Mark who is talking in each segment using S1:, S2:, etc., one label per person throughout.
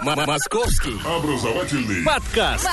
S1: Московский
S2: образовательный
S1: подкаст.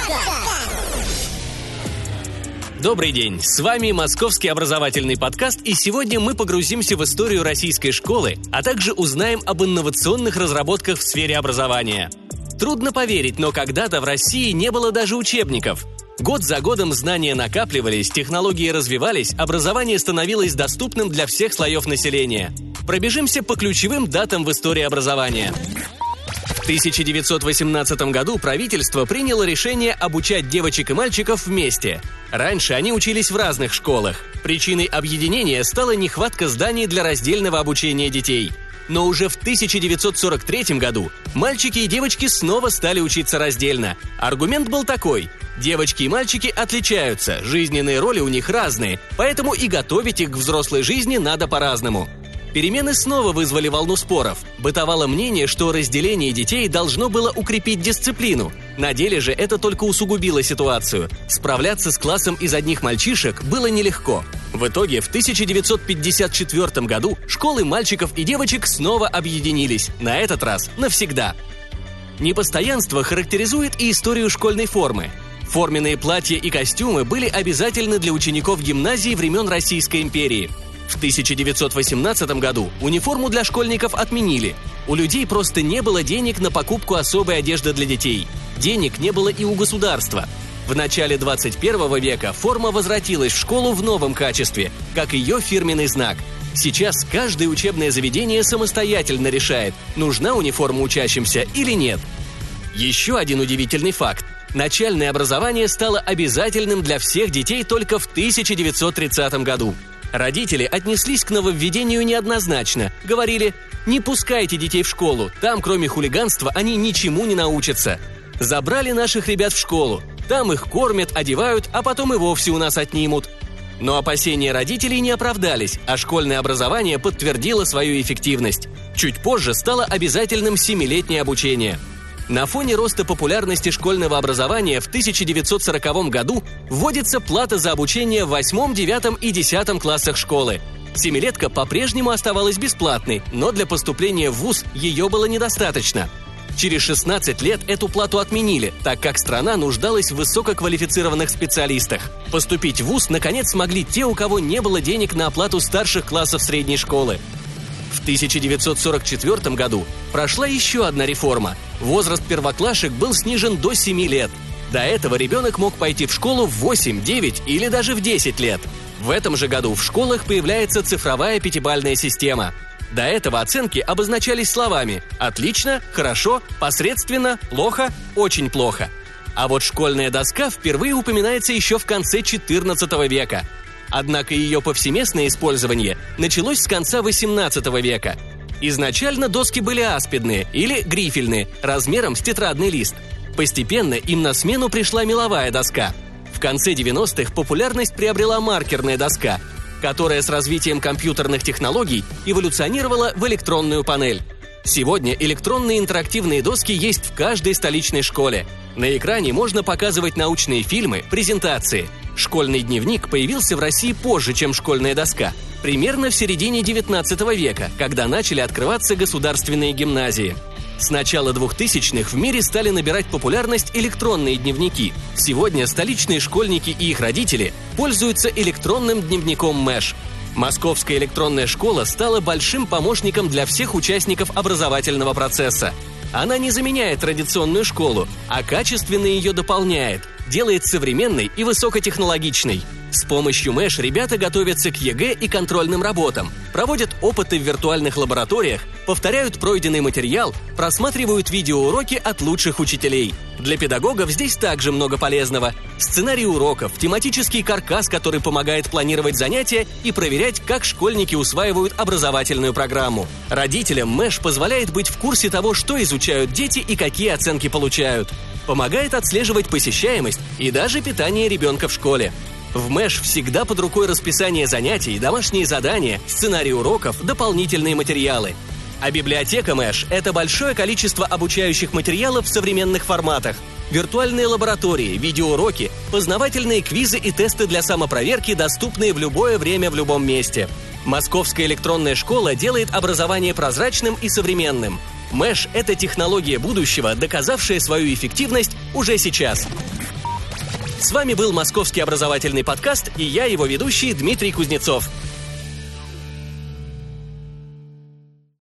S1: Добрый день, с вами Московский образовательный подкаст, и сегодня мы погрузимся в историю российской школы, а также узнаем об инновационных разработках в сфере образования. Трудно поверить, но когда-то в России не было даже учебников. Год за годом знания накапливались, технологии развивались, образование становилось доступным для всех слоев населения. Пробежимся по ключевым датам в истории образования. В 1918 году правительство приняло решение обучать девочек и мальчиков вместе. Раньше они учились в разных школах. Причиной объединения стала нехватка зданий для раздельного обучения детей. Но уже в 1943 году мальчики и девочки снова стали учиться раздельно. Аргумент был такой: девочки и мальчики отличаются, жизненные роли у них разные, поэтому и готовить их к взрослой жизни надо по-разному. Перемены снова вызвали волну споров. Бытовало мнение, что разделение детей должно было укрепить дисциплину. На деле же это только усугубило ситуацию. Справляться с классом из одних мальчишек было нелегко. В итоге в 1954 году школы мальчиков и девочек снова объединились, на этот раз навсегда. Непостоянство характеризует и историю школьной формы. Форменные платья и костюмы были обязательны для учеников гимназии времен Российской империи. В 1918 году униформу для школьников отменили. У людей просто не было денег на покупку особой одежды для детей. Денег не было и у государства. В начале 21 века форма возвратилась в школу в новом качестве, как ее фирменный знак. Сейчас каждое учебное заведение самостоятельно решает, нужна униформа учащимся или нет. Еще один удивительный факт. Начальное образование стало обязательным для всех детей только в 1930 году. Родители отнеслись к нововведению неоднозначно. Говорили: не пускайте детей в школу, там кроме хулиганства они ничему не научатся. Забрали наших ребят в школу, там их кормят, одевают, а потом и вовсе у нас отнимут. Но опасения родителей не оправдались, а школьное образование подтвердило свою эффективность. Чуть позже стало обязательным 7-летнее обучение. На фоне роста популярности школьного образования в 1940 году вводится плата за обучение в 8, 9 и 10 классах школы. Семилетка по-прежнему оставалась бесплатной, но для поступления в вуз ее было недостаточно. Через 16 лет эту плату отменили, так как страна нуждалась в высококвалифицированных специалистах. Поступить в вуз, наконец, смогли те, у кого не было денег на оплату старших классов средней школы. В 1944 году прошла еще одна реформа. Возраст первоклашек был снижен до 7 лет. До этого ребенок мог пойти в школу в 8, 9 или даже в 10 лет. В этом же году в школах появляется цифровая пятибалльная система. До этого оценки обозначались словами «отлично», «хорошо», «посредственно», «плохо», «очень плохо». А вот школьная доска впервые упоминается еще в конце XIV века. Однако ее повсеместное использование началось с конца XVIII века. Изначально доски были аспидные или грифельные, размером с тетрадный лист. Постепенно им на смену пришла меловая доска. В конце 90-х популярность приобрела маркерная доска, которая с развитием компьютерных технологий эволюционировала в электронную панель. Сегодня электронные интерактивные доски есть в каждой столичной школе. На экране можно показывать научные фильмы, презентации. Школьный дневник появился в России позже, чем школьная доска, примерно в середине XIX века, когда начали открываться государственные гимназии. С начала 2000-х в мире стали набирать популярность электронные дневники. Сегодня столичные школьники и их родители пользуются электронным дневником МЭШ. Московская электронная школа стала большим помощником для всех участников образовательного процесса. Она не заменяет традиционную школу, а качественно ее дополняет, делает современной и высокотехнологичной. С помощью МЭШ ребята готовятся к ЕГЭ и контрольным работам, проводят опыты в виртуальных лабораториях, повторяют пройденный материал, просматривают видеоуроки от лучших учителей. Для педагогов здесь также много полезного. Сценарий уроков, тематический каркас, который помогает планировать занятия и проверять, как школьники усваивают образовательную программу. Родителям МЭШ позволяет быть в курсе того, что изучают дети и какие оценки получают. Помогает отслеживать посещаемость и даже питание ребенка в школе. В МЭШ всегда под рукой расписание занятий, домашние задания, сценарий уроков, дополнительные материалы. А библиотека МЭШ – это большое количество обучающих материалов в современных форматах. Виртуальные лаборатории, видеоуроки, познавательные квизы и тесты для самопроверки, доступные в любое время в любом месте. Московская электронная школа делает образование прозрачным и современным. Mesh – это технология будущего, доказавшая свою эффективность уже сейчас. С вами был Московский образовательный подкаст и я, его ведущий Дмитрий Кузнецов.